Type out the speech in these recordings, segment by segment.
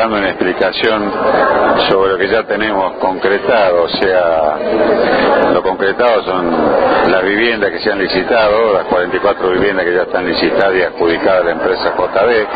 dando una explicación sobre lo que ya tenemos concretado. O sea, lo concretado son las viviendas que se han licitado, las 44 viviendas que ya están licitadas y adjudicadas a la empresa JB.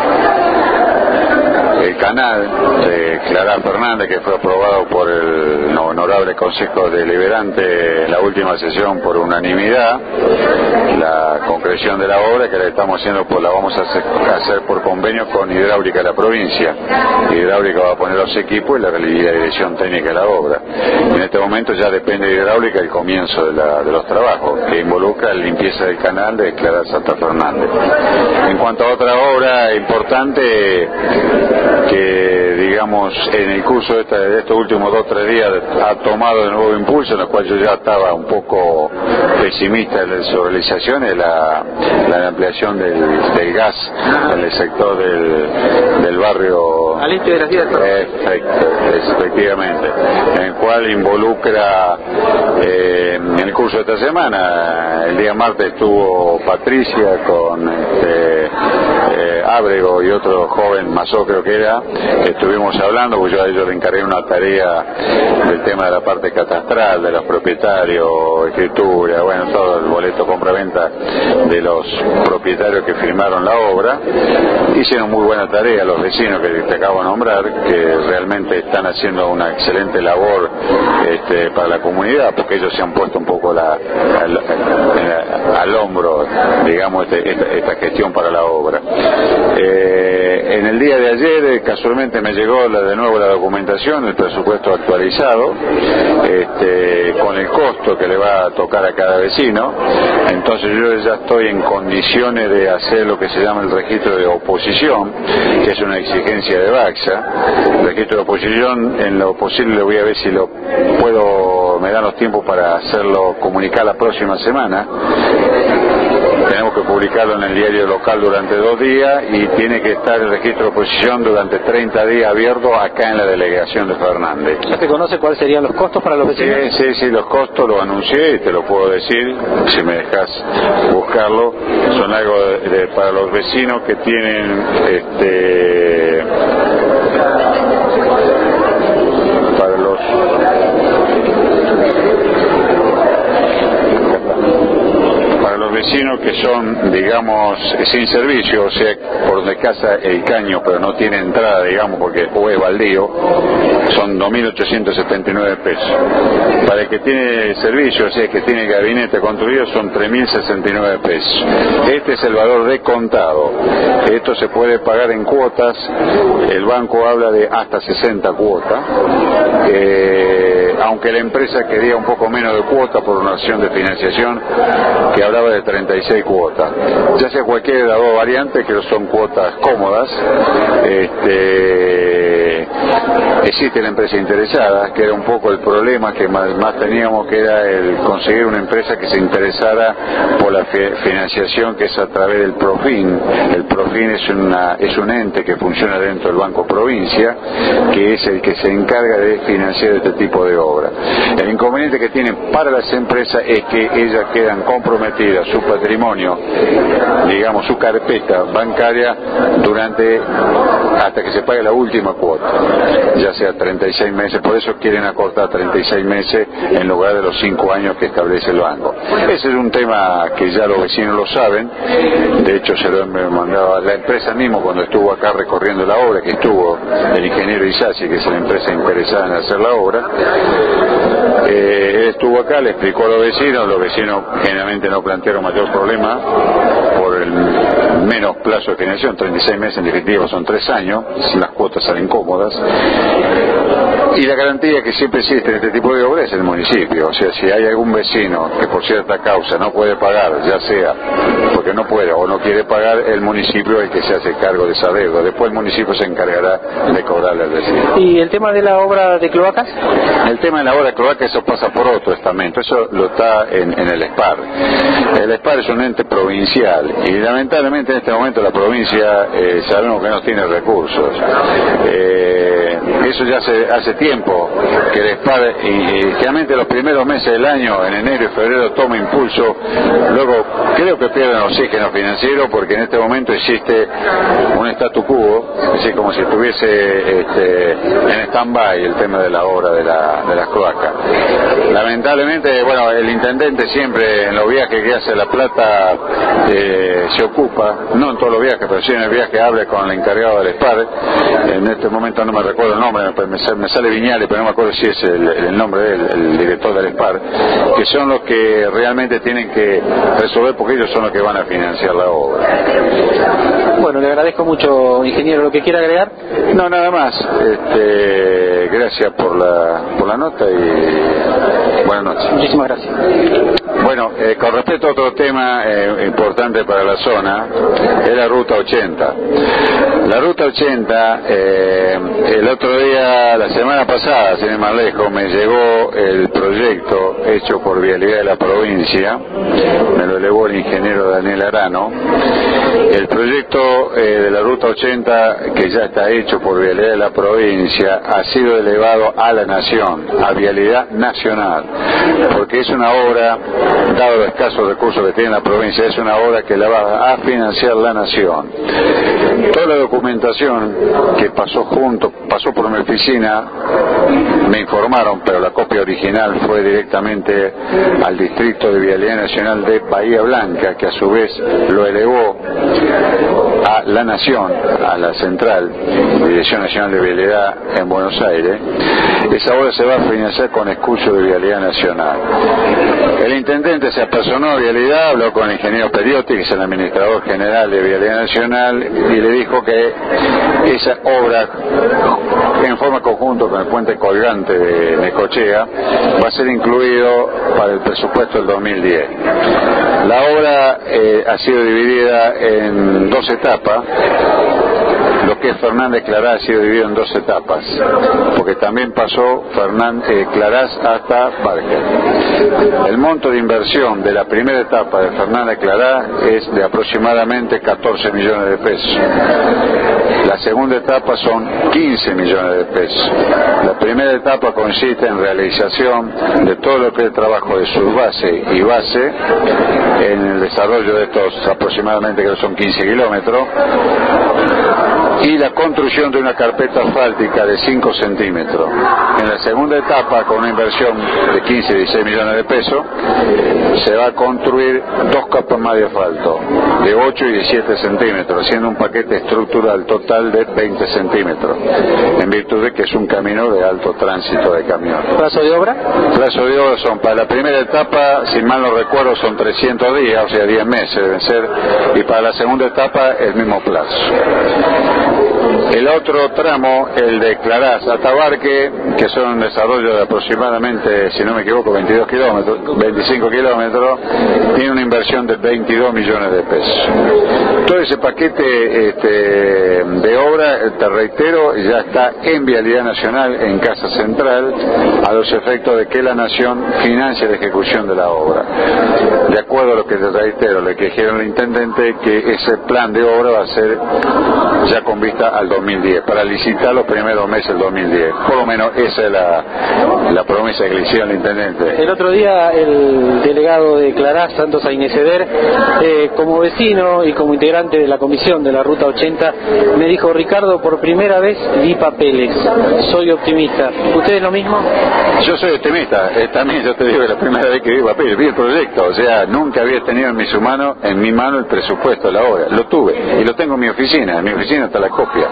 El canal de Clara Fernández, que fue aprobado por el honorable Consejo Deliberante en la última sesión por unanimidad. La concreción de la obra, que la estamos haciendo, pues la vamos a hacer por convenio con Hidráulica de la provincia. Hidráulica va a poner los equipos y la dirección técnica de la obra. En este momento ya depende de Hidráulica el comienzo de los trabajos, que involucra la limpieza del canal de Clara Santa Fernández. En cuanto a otra obra importante que, digamos, en el curso de estos últimos 2 o 3 días ha tomado de nuevo impulso, en el cual yo ya estaba un poco pesimista de su realización, es la ampliación del gas en el sector del barrio al este de la ciudad. Efectivamente, en el cual involucra en el curso de esta semana, el día martes estuvo Patricia con Ábrego y otro joven Mazó, creo que era. Estuvimos hablando, porque yo a ellos le encargué una tarea del tema de la parte catastral, de los propietarios, escritura, bueno, todo el boleto compra-venta de los propietarios que firmaron la obra. Hicieron muy buena tarea los vecinos que te acabo de nombrar, que realmente están haciendo una excelente labor para la comunidad, porque ellos se han puesto un poco al hombro, digamos, esta gestión para la obra. En el día de ayer casualmente me llegó de nuevo la documentación, el presupuesto actualizado, con el costo que le va a tocar a cada vecino. Entonces yo ya estoy en condiciones de hacer lo que se llama el registro de oposición, que es una exigencia de Baxa. El registro de oposición, en lo posible voy a ver si lo puedo, me dan los tiempos para hacerlo, comunicar la próxima semana. Tenemos que publicarlo en el diario local durante 2 días y tiene que estar el registro de oposición durante 30 días abierto acá en la delegación de Fernández. ¿Ya se conoce cuáles serían los costos para los vecinos? Sí, los costos los anuncié y te lo puedo decir, si me dejas buscarlo. Son algo para los vecinos que tienen para los vecinos que son, digamos, sin servicio, o sea, por donde casa el caño, pero no tiene entrada, digamos, porque o es baldío, son 2.879 pesos. Para el que tiene servicio, o sea, que tiene gabinete construido, son 3.069 pesos. Este es el valor de contado. Esto se puede pagar en cuotas. El banco habla de hasta 60 cuotas. Aunque la empresa quería un poco menos de cuota por una acción de financiación que hablaba de 36 cuotas. Ya sea cualquiera de las dos variantes, que son cuotas cómodas, existe la empresa interesada, que era un poco el problema que más teníamos, que era el conseguir una empresa que se interesara por la financiación, que es a través del Profin. El Profin es un ente que funciona dentro del Banco Provincia, que es el que se encarga de financiar este tipo de obras. El inconveniente que tienen para las empresas es que ellas quedan comprometidas, su patrimonio, digamos, su carpeta bancaria, hasta que se pague la última cuota, ya sea 36 meses, por eso quieren acortar 36 meses en lugar de los 5 años que establece el banco. Ese es un tema que ya los vecinos lo saben. De hecho se lo mandaba la empresa mismo cuando estuvo acá recorriendo la obra, que estuvo el ingeniero Isasi, que es la empresa interesada en hacer la obra. Él estuvo acá, le explicó a los vecinos generalmente no plantearon mayor problema por el menos plazo de financiación, 36 meses en definitiva son 3 años, las cuotas salen cómodas. Y la garantía que siempre existe en este tipo de obras es el municipio. O sea, si hay algún vecino que por cierta causa no puede pagar, ya sea porque no puede o no quiere pagar, el municipio es el que se hace cargo de esa deuda. Después el municipio se encargará de cobrarle al vecino. ¿Y el tema de la obra de cloacas? El tema de la obra de cloacas, eso pasa por otro estamento. Eso lo está en el SPAR. El SPAR es un ente provincial y lamentablemente en este momento la provincia sabemos que no tiene recursos. eso ya hace tiempo que el SPAR, y generalmente los primeros meses del año, en enero y febrero, toma impulso, luego creo que pierden oxígeno financiero porque en este momento existe un statu quo, es decir, como si estuviese en stand-by el tema de la obra de las cloacas. Lamentablemente, bueno, el intendente siempre en los viajes que hace a La Plata se ocupa, no en todos los viajes, pero sí en el viaje habla con el encargado del SPAR. En este momento no me recuerdo el nombre, me sale Viñales, pero no me acuerdo si es el nombre de él, el director del SPAR, que son los que realmente tienen que resolver, porque ellos son los que van a financiar la obra. Bueno, le agradezco mucho, ingeniero. ¿Lo que quiera agregar? No, nada más. Gracias por la nota y buenas noches. Muchísimas gracias. Bueno, con respecto a otro tema importante para la zona, es la Ruta 80. La Ruta 80, el otro día, la semana pasada, sin ir más lejos, me llegó el proyecto hecho por Vialidad de la provincia, me lo elevó el ingeniero Daniel Arano. El proyecto de la Ruta 80, que ya está hecho por Vialidad de la provincia, ha sido elevado a la Nación, a Vialidad Nacional, porque es una obra, dado los escasos recursos que tiene la provincia, es una obra que la va a financiar la Nación. Toda la documentación que pasó por mi oficina, me informaron, pero la copia original fue directamente al distrito de Vialidad Nacional de Bahía Blanca, que a su vez lo elevó a la Nación, a la central, Dirección Nacional de Vialidad en Buenos Aires. Esa obra se va a financiar con escudo de Vialidad Nacional. El intendente se apersonó a Vialidad, habló con el ingeniero Periotti, que es el administrador general de Vialidad Nacional, y le dijo que esa obra, en forma conjunta con el puente colgante de Necochea, va a ser incluido para el presupuesto del 2010. La obra ha sido dividida en dos etapas. Lo que es Fernández Clarás ha sido dividido en dos etapas, porque también pasó Clarás hasta Barker. El monto de inversión de la primera etapa de Fernández Clarás es de aproximadamente 14 millones de pesos. La segunda etapa son 15 millones de pesos. La primera etapa consiste en realización de todo lo que es el trabajo de subbase y base, en el desarrollo de estos aproximadamente, que son 15 kilómetros, y la construcción de una carpeta asfáltica de 5 centímetros. En la segunda etapa, con una inversión de 15 y 16 millones de pesos, se va a construir dos capas más de asfalto, de 8 y 17 centímetros, haciendo un paquete estructural total de 20 centímetros, en virtud de que es un camino de alto tránsito de camión. ¿Plazo de obra? Plazo de obra son, para la primera etapa, si mal no recuerdo, son 300 días, o sea, 10 meses deben ser, y para la segunda etapa el mismo plazo. El otro tramo, el de Clarás a Tabarque, que son un desarrollo de aproximadamente, si no me equivoco, 25 kilómetros, tiene una inversión de 22 millones de pesos. Todo ese paquete de obra, te reitero, ya está en Vialidad Nacional, en Casa Central, a los efectos de que la Nación financie la ejecución de la obra. De acuerdo a lo que te reitero, le que dijeron al intendente que ese plan de obra va a ser ya con vista al 2010, para licitar los primeros meses del 2010. Por lo menos esa es la promesa que le hicieron al intendente. El otro día el delegado de Clarás, Santos Aineceder, como vecino y como integrante de la comisión de la Ruta 80, me dijo: Ricardo, por primera vez vi papeles, soy optimista. ¿Usted es lo mismo? Yo soy optimista, también yo te digo que la primera vez que vi papeles, vi el proyecto, o sea, nunca había tenido en mi mano el presupuesto de la obra. Lo tuve y lo tengo en mi oficina está la copia.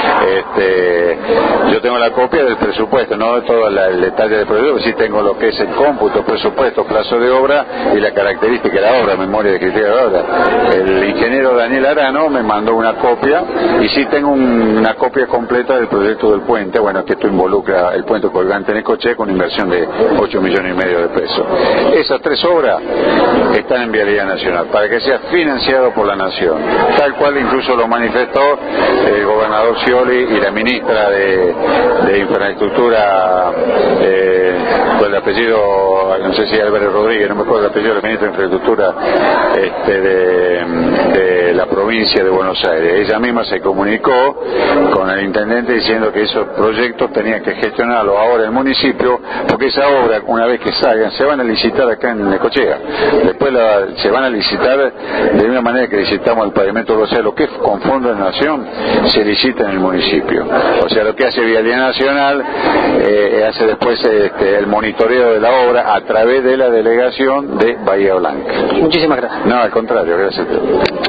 Yo tengo la copia del presupuesto, no de todo el detalle del proyecto, sí tengo lo que es el cómputo, presupuesto, plazo de obra y la característica de la obra, memoria de criterio de la obra. El ingeniero Daniel Arano me mandó una copia y sí tengo una copia completa del proyecto del puente, bueno, que esto involucra el puente colgante en Necochea con inversión de 8 millones y medio de pesos. Esas tres obras están en Vialidad Nacional para que sea financiado por la Nación, tal cual incluso lo manifestó el gobernador Scioli y la ministra de Infraestructura, con el apellido, no sé si Álvarez Rodríguez, no me acuerdo el apellido del ministro de Infraestructura de la provincia de Buenos Aires. Ella misma se comunicó con el intendente diciendo que esos proyectos tenían que gestionarlos ahora el municipio, porque esa obra, una vez que salgan, se van a licitar acá en Necochea. Después se van a licitar de la misma manera que licitamos el pavimento rocial, lo que es con Fondo de Nación, se licita en el municipio. O sea, lo que hace Vialidad Nacional hace después el monitoreo de la obra a través de la delegación de Bahía Blanca. Muchísimas gracias. No, al contrario, gracias a usted.